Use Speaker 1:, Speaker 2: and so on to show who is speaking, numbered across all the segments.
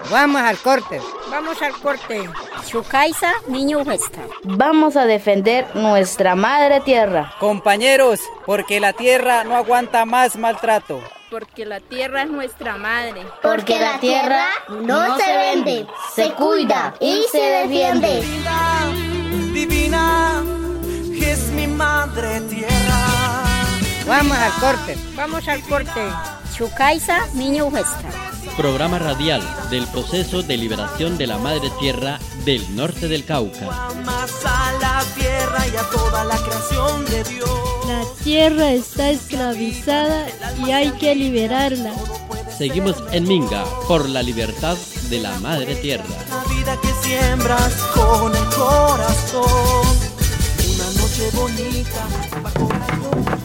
Speaker 1: Vamos al corte.
Speaker 2: Vamos al corte.
Speaker 3: Chukaisa, niño huesta.
Speaker 4: Vamos a defender nuestra madre tierra.
Speaker 5: Compañeros, porque la tierra no aguanta más maltrato.
Speaker 3: Porque la tierra es nuestra madre.
Speaker 6: Porque la tierra no se vende, se cuida y se defiende.
Speaker 7: Divina, es mi madre tierra.
Speaker 1: Vamos al corte.
Speaker 2: Vamos al corte.
Speaker 3: Chukaisa, niño huesta.
Speaker 8: Programa radial del proceso de liberación de la madre tierra del norte del Cauca.
Speaker 7: Amas a la tierra y a toda la creación de Dios.
Speaker 9: La tierra está esclavizada y hay que liberarla.
Speaker 8: Seguimos en Minga por la libertad de la madre tierra.
Speaker 7: La vida que siembras con el corazón. Una noche bonita bajo la luna.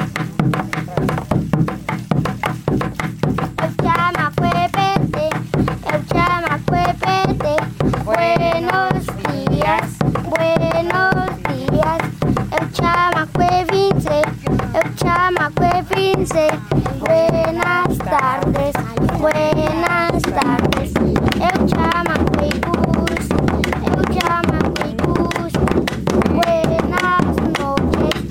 Speaker 6: Buenos días, el chamaque vince, buenas tardes, el chamaque gus, buenas noches,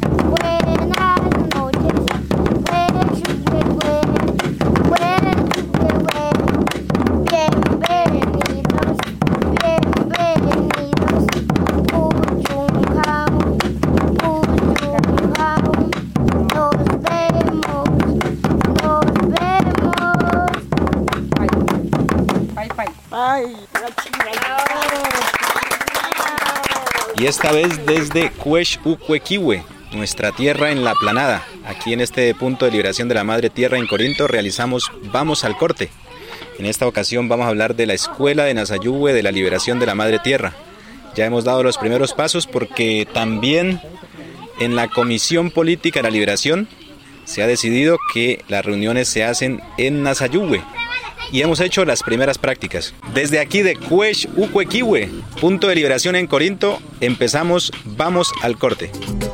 Speaker 10: Y esta vez desde Cuesh-Ucuequihue, nuestra tierra en la planada. Aquí en este punto de liberación de la madre tierra en Corinto realizamos Vamos al corte. En esta ocasión vamos a hablar de la escuela de Nazayuhue de la liberación de la madre tierra. Ya hemos dado los primeros pasos porque también en la Comisión Política de la Liberación se ha decidido que las reuniones se hacen en Nazayuhue. Y hemos hecho las primeras prácticas. Desde aquí de Cuesh-Ucuequihue, punto de liberación en Corinto, empezamos Vamos al corte.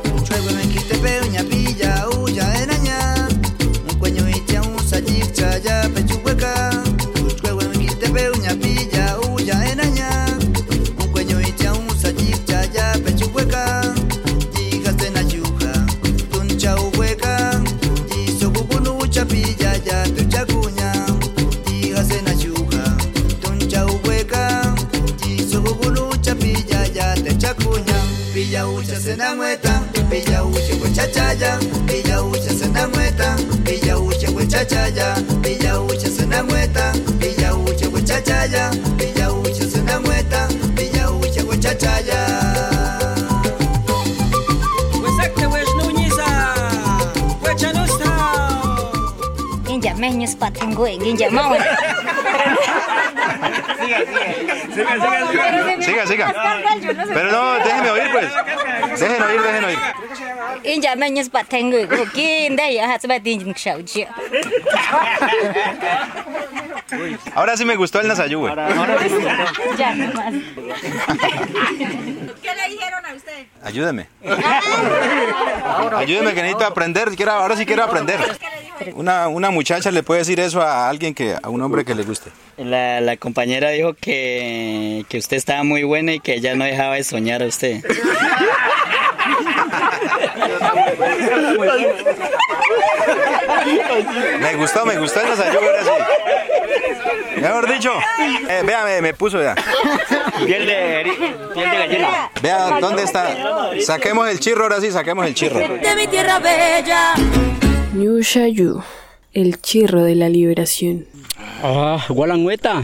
Speaker 7: Pilla ucha senangüeta, pilla ucha huechachaya, pilla ucha senangüeta, pilla ucha huechachaya, pilla ucha senangüeta, pilla ucha huechachaya, pilla ucha senangüeta, pilla ucha huechachaya. Huesacte huesnuñiza, huechanusta.
Speaker 3: Inja meños patengue, inja mawe.
Speaker 10: Siga. Pero no, déjenme oír pues. Dejen oír.
Speaker 3: Inja meños patengue, quién de ellos hace batin chauchi.
Speaker 10: Ahora sí me gustó el Nazayuhue.
Speaker 3: Ya no más.
Speaker 2: ¿Qué le dijeron a usted?
Speaker 10: Ayúdeme que necesito aprender. Ahora sí quiero aprender. Una muchacha le puede decir eso a alguien a un hombre que le guste.
Speaker 5: La compañera dijo que usted estaba muy buena y que ella no dejaba de soñar a usted.
Speaker 10: Me gustó el Nazayuhue ahora sí. Mejor dicho, vea, me puso ya.
Speaker 5: Piel de gallina.
Speaker 10: Vea, ¿dónde está? Saquemos el chirro ahora sí,
Speaker 6: de mi tierra bella.
Speaker 9: Ñushayu, el chirro de la liberación.
Speaker 5: Gualangüeta.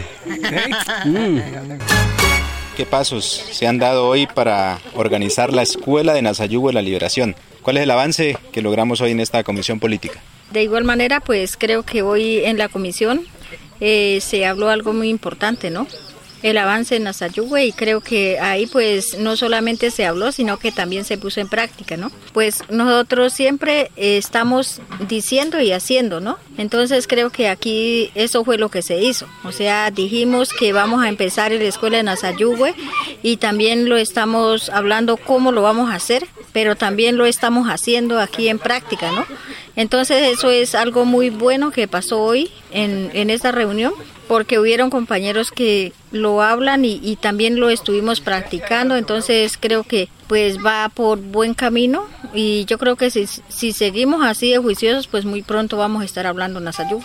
Speaker 10: ¿Qué pasos se han dado hoy para organizar la escuela de Nazayuhue de la liberación? ¿Cuál es el avance que logramos hoy en esta comisión política?
Speaker 3: De igual manera, pues creo que hoy en la comisión se habló algo muy importante, ¿no? El avance en Nazayuhue, y creo que ahí pues no solamente se habló, sino que también se puso en práctica, ¿no? Pues nosotros siempre estamos diciendo y haciendo, ¿no? Entonces creo que aquí eso fue lo que se hizo. O sea, dijimos que vamos a empezar en la escuela de Nazayuhue y también lo estamos hablando cómo lo vamos a hacer, pero también lo estamos haciendo aquí en práctica, ¿no? Entonces eso es algo muy bueno que pasó hoy en esta reunión, porque hubieron compañeros que lo hablan y también lo estuvimos practicando, entonces creo que pues va por buen camino y yo creo que si seguimos así de juiciosos, pues muy pronto vamos a estar hablando Nasayuga.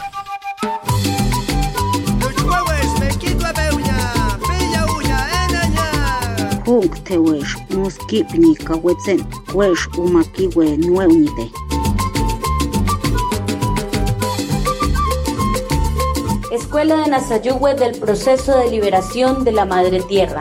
Speaker 4: Escuela de Nasayugue del proceso de liberación de la Madre Tierra.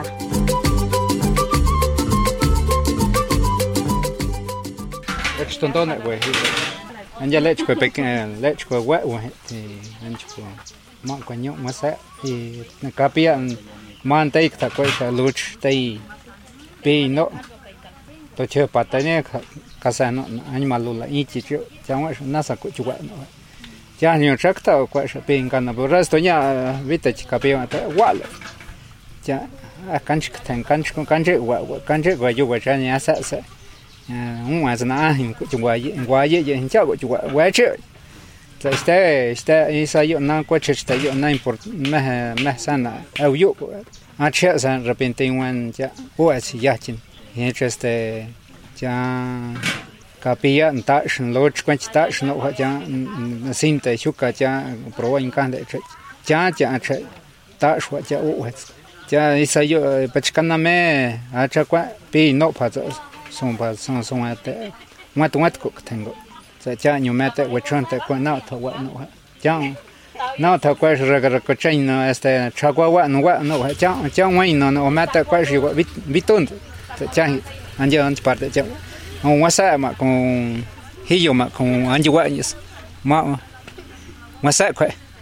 Speaker 11: Ya ni tracta o cual pingana por resto ya vita chicapio ta wala ya canch tan canch con canche gua yo gua ya ni asa sa un azna hin gua ye en cha gua che está esa yo na coche está yo na import me sana au yo a che san repente un ya o así ya chin este ya capilla tash loch quench tash no ya sinte chuka ya proba incan de ya tash ya o ya isa yo pachkana me acha kwa pi no pa son ate mat ko tengo ya ñu mete wechonte kwa na to wa no ya no ta kwa regar ko chaino este chagua wa no ya no mete kwa shi bitun ya anje antes parte ya con WhatsApp con hillo con anjuaños WhatsApp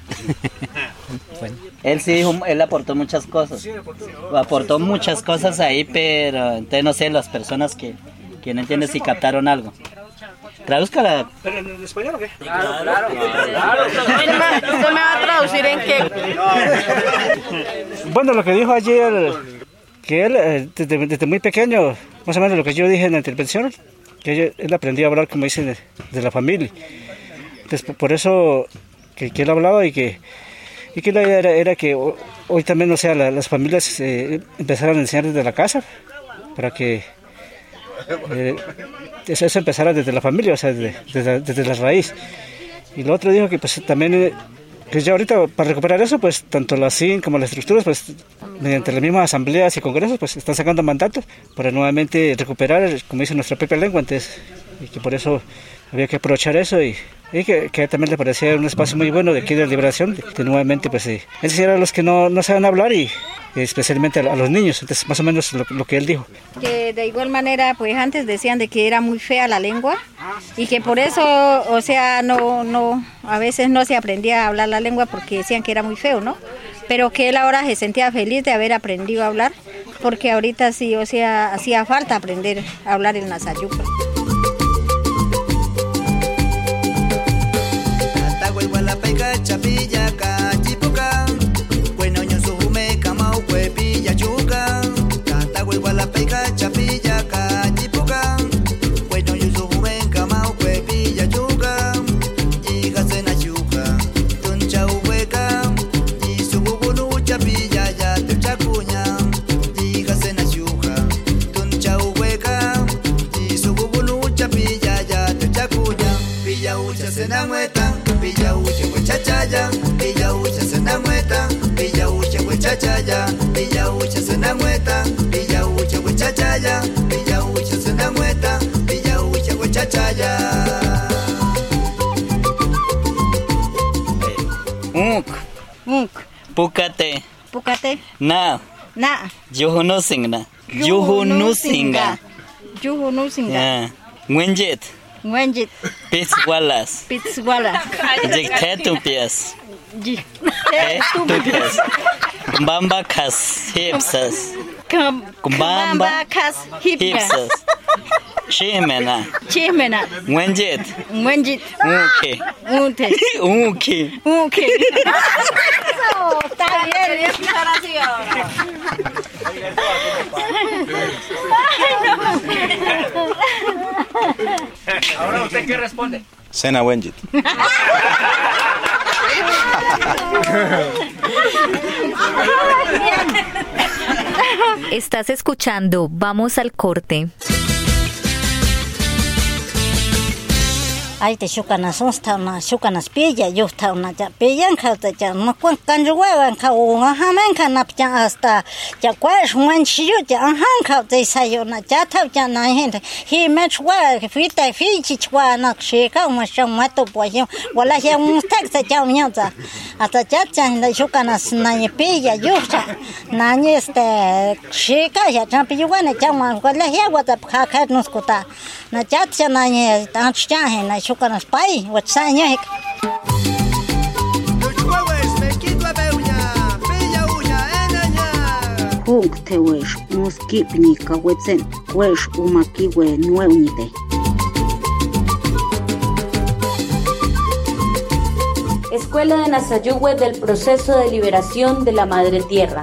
Speaker 5: Él sí dijo, él aportó muchas cosas. Aportó muchas cosas ahí, pero entonces no sé las personas que no entienden si captaron algo. Tradúzcala.
Speaker 12: ¿Pero en español o qué?
Speaker 2: Claro. ¿Usted me va a traducir en qué?
Speaker 12: Bueno, lo que dijo ayer, que él desde muy pequeño, más o menos lo que yo dije en la intervención, que él aprendió a hablar, como dicen, de la familia. Entonces, por eso que él hablaba y que la idea era que hoy también, o sea, las familias empezaran a enseñar desde la casa, para que eso empezara desde la familia, o sea, desde la raíz. Y lo otro dijo que pues también, que ya ahorita para recuperar eso, pues tanto la CIN como las estructuras, pues mediante las mismas asambleas y congresos, pues están sacando mandatos para nuevamente recuperar, como dice, nuestra propia lengua. Entonces, y que por eso había que aprovechar eso y que también le parecía un espacio muy bueno de aquí de liberación, de nuevamente pues enseñar a los que no saben hablar y especialmente a los niños. Entonces, más o menos lo que él dijo.
Speaker 3: Que de igual manera, pues antes decían de que era muy fea la lengua y que por eso, o sea, a veces no se aprendía a hablar la lengua porque decían que era muy feo, ¿no? Pero que él ahora se sentía feliz de haber aprendido a hablar, porque ahorita sí, o sea, hacía falta aprender a hablar el Nasayuga. Pukate.
Speaker 5: Na. Yuhunusinga. Wenjit. Pizwalas. Jiktetupias. Kumbambakas hipsas.
Speaker 3: Kumbambakas hipsas.
Speaker 5: Chimena. Wenjit. Uke.
Speaker 2: Está bien, estar así ahora.
Speaker 13: Ahora usted qué responde.
Speaker 10: Sena Wenjit.
Speaker 14: Estás escuchando Vamos al Corte.
Speaker 15: Ay te shukanas una shukanas pilla yo está una ya pillan खाता ya no cuentan yo huevan ka una jamen kana ya hasta ya cuál un chiyo ya han खाता esa yo na ya ta ya na gente he me chua fita fichi chua na sheka una chamato pollo wala ya un taxa ya miota hasta ya na shukanas na pilla yo na ni sheka ya pillo na ya wala ya wata ka nos kota na ya na ni tan cha na Chucanas pai, what sign you? Hunk te wesh, muskipni ka wetzen, wesh umakiwe nueunite.
Speaker 4: Escuela de Nazayugüe del proceso de liberación de la Madre Tierra.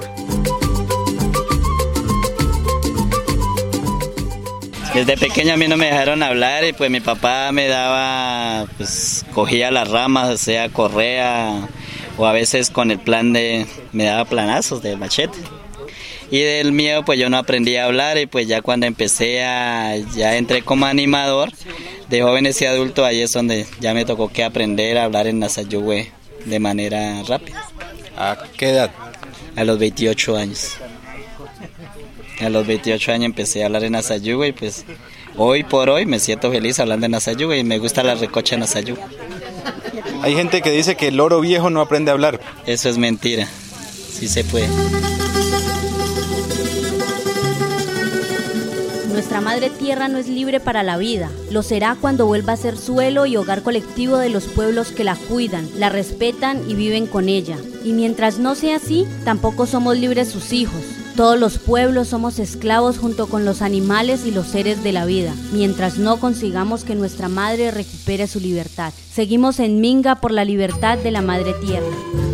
Speaker 5: Desde pequeño a mí no me dejaron hablar y pues mi papá me daba, pues cogía las ramas, o sea, correa, o a veces con el plan me daba planazos de machete. Y del miedo pues yo no aprendí a hablar y pues ya cuando ya entré como animador de jóvenes y adultos, ahí es donde ya me tocó que aprender a hablar en Nazayugüe de manera rápida.
Speaker 10: ¿A qué edad?
Speaker 5: A los 28 años. A los 28 años empecé a hablar en Nazayugüe y pues hoy por hoy me siento feliz hablando en Nazayugüe y me gusta la recocha en Nazayugüe.
Speaker 10: Hay gente que dice que el loro viejo no aprende a hablar.
Speaker 5: Eso es mentira, sí se puede.
Speaker 16: Nuestra madre tierra no es libre para la vida. Lo será cuando vuelva a ser suelo y hogar colectivo de los pueblos que la cuidan, la respetan y viven con ella. Y mientras no sea así, tampoco somos libres sus hijos. Todos los pueblos somos esclavos junto con los animales y los seres de la vida, mientras no consigamos que nuestra madre recupere su libertad. Seguimos en Minga por la libertad de la madre tierra.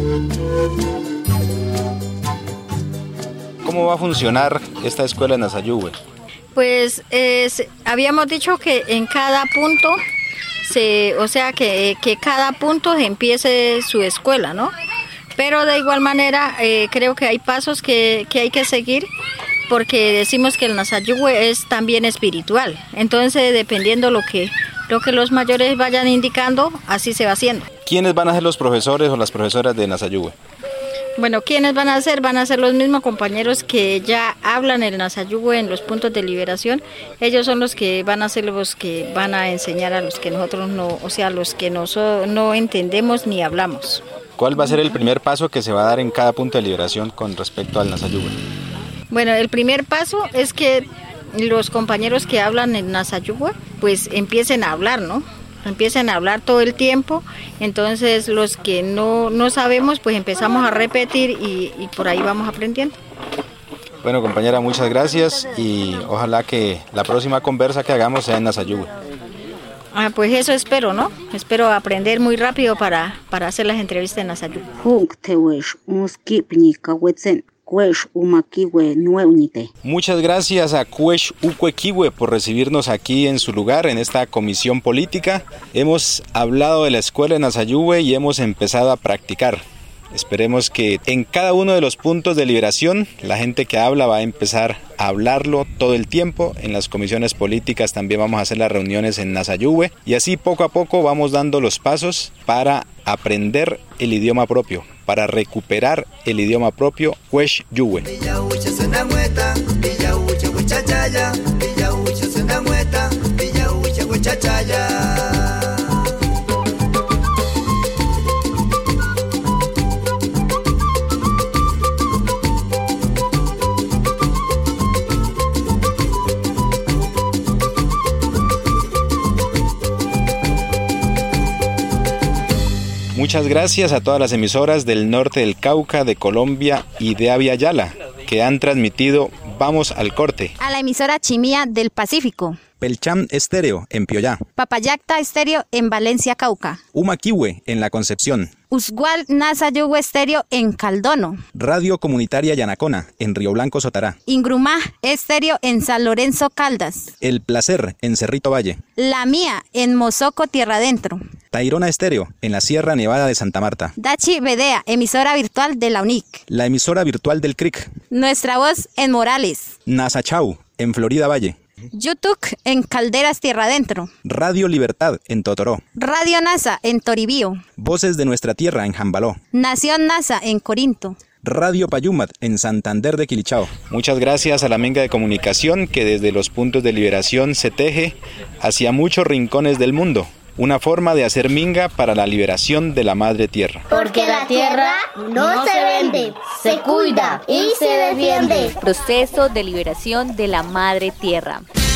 Speaker 10: ¿Cómo va a funcionar esta escuela en Nazayugüe?
Speaker 3: Pues habíamos dicho que en cada punto, que cada punto empiece su escuela, ¿no? Pero de igual manera creo que hay pasos que hay que seguir porque decimos que el Nazayugüe es también espiritual. Entonces dependiendo lo que los mayores vayan indicando, así se va haciendo.
Speaker 10: ¿Quiénes van a ser los profesores o las profesoras de Nazayugüe?
Speaker 3: Bueno, ¿quiénes van a ser? Van a ser los mismos compañeros que ya hablan el Nazayugüe en los puntos de liberación. Ellos son los que van a ser los que van a enseñar a los que nosotros no, o sea, los que no entendemos ni hablamos.
Speaker 10: ¿Cuál va a ser el primer paso que se va a dar en cada punto de liberación con respecto al Nazayugüe?
Speaker 3: Bueno, el primer paso es que los compañeros que hablan en Nazayugüe pues empiecen a hablar, ¿no? Empiecen a hablar todo el tiempo, entonces los que no sabemos pues empezamos a repetir y por ahí vamos aprendiendo.
Speaker 10: Bueno, compañera, muchas gracias y ojalá que la próxima conversa que hagamos sea en Nazayugüe.
Speaker 3: Pues eso espero, ¿no? Espero aprender muy rápido para hacer las entrevistas en Nazayugüe.
Speaker 10: Muchas gracias a Cuesh Ucuequiwe por recibirnos aquí en su lugar, en esta comisión política. Hemos hablado de la escuela en Nazayugüe y hemos empezado a practicar. Esperemos que en cada uno de los puntos de liberación la gente que habla va a empezar a hablarlo todo el tiempo. En las comisiones políticas también vamos a hacer las reuniones en Nazayugüe y así poco a poco vamos dando los pasos para aprender el idioma propio, para recuperar el idioma propio Cuesh Yuwe. Muchas gracias a todas las emisoras del norte del Cauca, de Colombia y de Aviala que han transmitido Vamos al Corte.
Speaker 17: A la emisora Chimía del Pacífico.
Speaker 10: Pelcham Estéreo en Pioyá.
Speaker 17: Papayacta Estéreo en Valencia, Cauca.
Speaker 10: Umaquiwe en La Concepción.
Speaker 17: Usgual Nasa Yugo Estéreo en Caldono.
Speaker 10: Radio Comunitaria Yanacona, en Río Blanco, Sotará.
Speaker 17: Ingrumá Estéreo en San Lorenzo, Caldas.
Speaker 10: El Placer, en Cerrito Valle.
Speaker 17: La Mía en Mozoco, Tierra Adentro.
Speaker 10: Tayrona Estéreo, en la Sierra Nevada de Santa Marta.
Speaker 17: Dachi Bedea, emisora virtual de la UNIC.
Speaker 10: La emisora virtual del CRIC.
Speaker 17: Nuestra Voz en Morales.
Speaker 10: Nasachau, en Florida Valle.
Speaker 17: YouTube en Calderas, Tierra Adentro.
Speaker 10: Radio Libertad, en Totoró.
Speaker 17: Radio NASA en Toribío.
Speaker 10: Voces de Nuestra Tierra, en Jambaló.
Speaker 17: Nación NASA en Corinto.
Speaker 10: Radio Payumat, en Santander de Quilichao. Muchas gracias a la Menga de Comunicación que desde los puntos de liberación se teje hacia muchos rincones del mundo. Una forma de hacer minga para la liberación de la madre tierra.
Speaker 6: Porque la tierra no se vende, se cuida y se defiende.
Speaker 14: Proceso de liberación de la madre tierra.